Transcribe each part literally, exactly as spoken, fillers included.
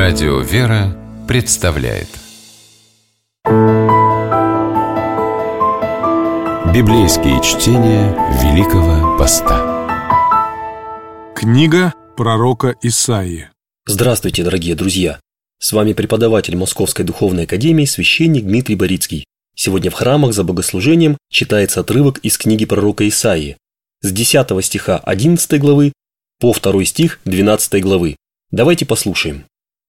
Радио «Вера» представляет Библейские чтения Великого Поста. Книга пророка Исаии. Здравствуйте, дорогие друзья! С вами преподаватель Московской Духовной Академии, священник Дмитрий Борицкий. Сегодня в храмах за богослужением читается отрывок из книги пророка Исаии с десятого стиха одиннадцатой главы по второй стих двенадцатой главы. Давайте послушаем.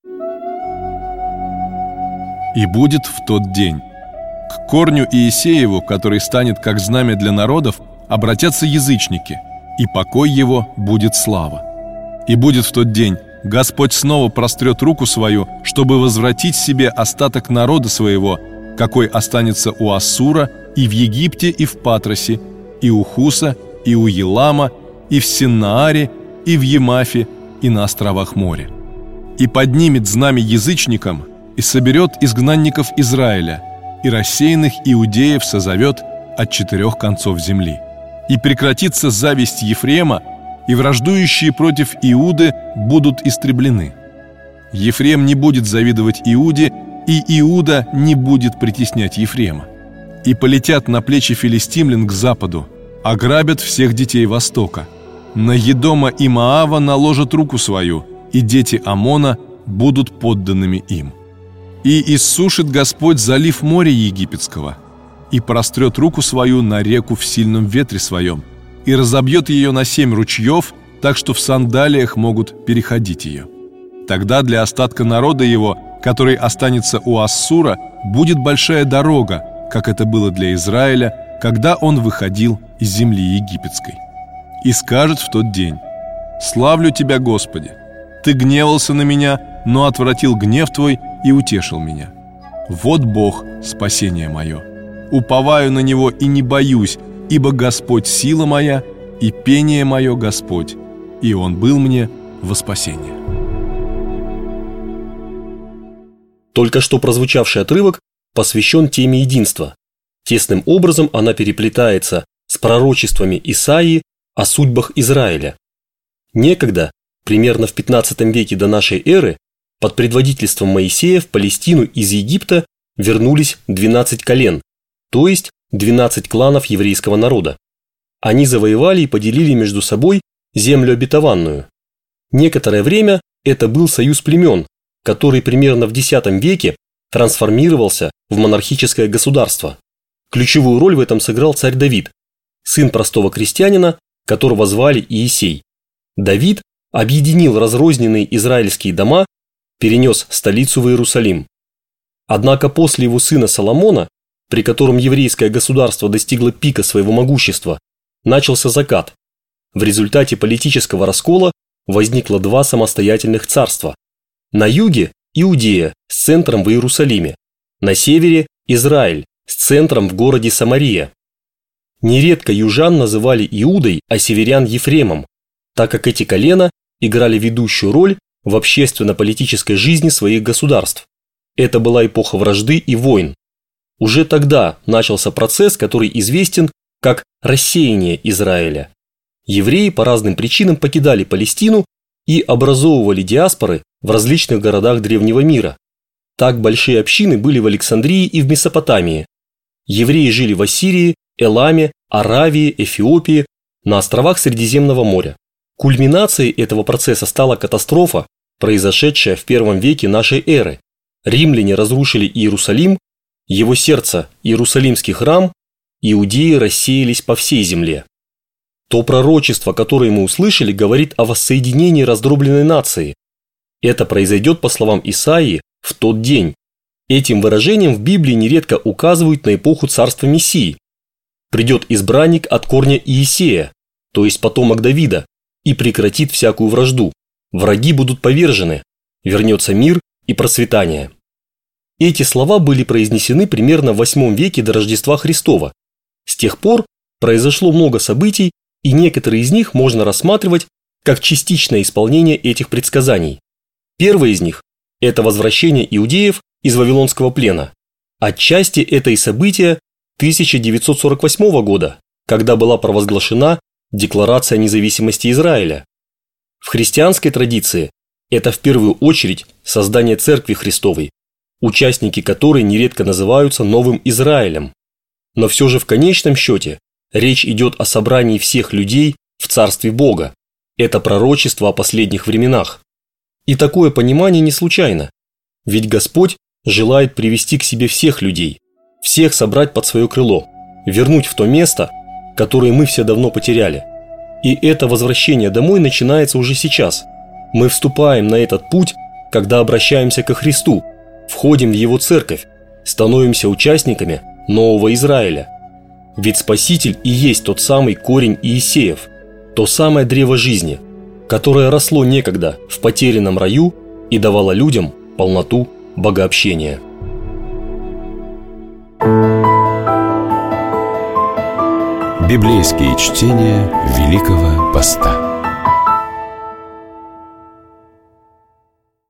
«И будет в тот день. К корню Иисееву, который станет как знамя для народов, обратятся язычники, и покой его будет слава. И будет в тот день, Господь снова прострет руку свою, чтобы возвратить себе остаток народа своего, какой останется у Ассура, и в Египте, и в Патросе, и у Хуса, и у Елама, и в Синнааре, и в Емафе, и на островах моря. И поднимет знамя язычникам, и соберет изгнанников Израиля, и рассеянных иудеев созовет от четырех концов земли. И прекратится зависть Ефрема, и враждующие против Иуды будут истреблены. Ефрем не будет завидовать Иуде, и Иуда не будет притеснять Ефрема. И полетят на плечи филистимлян к западу, ограбят всех детей Востока. На Едома и Моава наложат руку свою, и дети Амона будут подданными им. И иссушит Господь залив моря египетского, и прострет руку свою на реку в сильном ветре своем, и разобьет ее на семь ручьев, так что в сандалиях могут переходить ее. Тогда для остатка народа его, который останется у Ассура, будет большая дорога, как это было для Израиля, когда он выходил из земли египетской. И скажет в тот день: «Славлю Тебя, Господи! Ты гневался на меня, но отвратил гнев Твой и утешил меня. Вот Бог, спасение мое. Уповаю на Него и не боюсь, ибо Господь сила моя, и пение мое Господь, и Он был мне во спасение». Только что прозвучавший отрывок посвящен теме единства. Тесным образом она переплетается с пророчествами Исаии о судьбах Израиля. Некогда, примерно в пятнадцатом веке до нашей эры, под предводительством Моисея в Палестину из Египта вернулись двенадцать колен, то есть двенадцать кланов еврейского народа. Они завоевали и поделили между собой землю обетованную. Некоторое время это был союз племен, который примерно в десятом веке трансформировался в монархическое государство. Ключевую роль в этом сыграл царь Давид, сын простого крестьянина, которого звали Иисей. Давид объединил разрозненные израильские дома, перенес столицу в Иерусалим. Однако после его сына Соломона, при котором еврейское государство достигло пика своего могущества, начался закат. В результате политического раскола возникло два самостоятельных царства. На юге – Иудея с центром в Иерусалиме, на севере – Израиль с центром в городе Самария. Нередко южан называли Иудой, а северян Ефремом, так как эти колена играли ведущую роль в общественно-политической жизни своих государств. Это была эпоха вражды и войн. Уже тогда начался процесс, который известен как рассеяние Израиля. Евреи по разным причинам покидали Палестину и образовывали диаспоры в различных городах древнего мира. Так большие общины были в Александрии и в Месопотамии. Евреи жили в Ассирии, Эламе, Аравии, Эфиопии, на островах Средиземного моря. Кульминацией этого процесса стала катастрофа, произошедшая в первом веке нашей эры. Римляне разрушили Иерусалим, его сердце, Иерусалимский храм, иудеи рассеялись по всей земле. То пророчество, которое мы услышали, говорит о воссоединении раздробленной нации. Это произойдет, по словам Исаии, в тот день. Этим выражением в Библии нередко указывают на эпоху царства Мессии. Придет избранник от корня Иисея, то есть потомок Давида, и прекратит всякую вражду. Враги будут повержены, вернется мир и процветание. Эти слова были произнесены примерно в восьмом веке до Рождества Христова. С тех пор произошло много событий, и некоторые из них можно рассматривать как частичное исполнение этих предсказаний. Первое из них – это возвращение иудеев из Вавилонского плена. Отчасти это и событие тысяча девятьсот сорок восьмого года, когда была провозглашена Декларация независимости Израиля. В христианской традиции Это в первую очередь создание Церкви Христовой, участники которой нередко называются Новым Израилем. Но все же в конечном счете речь идет о собрании всех людей в Царстве Бога. Это пророчество о последних временах. И такое понимание не случайно. Ведь Господь желает привести к себе всех людей, всех собрать под свое крыло, вернуть в то место, которое мы все давно потеряли. И это возвращение домой начинается уже сейчас. Мы вступаем на этот путь, когда обращаемся ко Христу, входим в Его церковь, становимся участниками Нового Израиля. Ведь Спаситель и есть тот самый корень Иисеев, то самое древо жизни, которое росло некогда в потерянном раю и давало людям полноту богообщения. Библейские чтения Великого Поста.